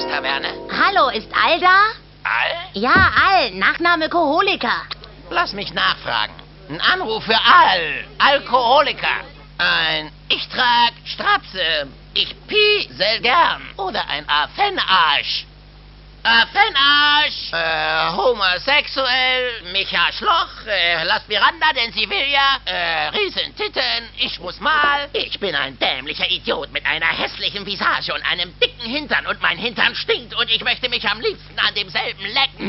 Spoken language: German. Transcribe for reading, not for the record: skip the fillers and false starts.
Taverne? Hallo, ist Al da? Al? Ja, Al, Nachname Koholiker. Lass mich nachfragen. Ein Anruf für Al. Alkoholiker. Ich trag Strapse. Ich piesel gern. Oder ein Affenarsch. Affenarsch. Homosexuell. Micha Schloch. Las Miranda, denn sie will ja. Riesentitten. Ich muss mal. Ich bin ein dämlicher Idiot mit einer hässlichen Visage und einem dicken Hintern. Und mein Hintern stinkt und ich möchte mich am liebsten an demselben lecken.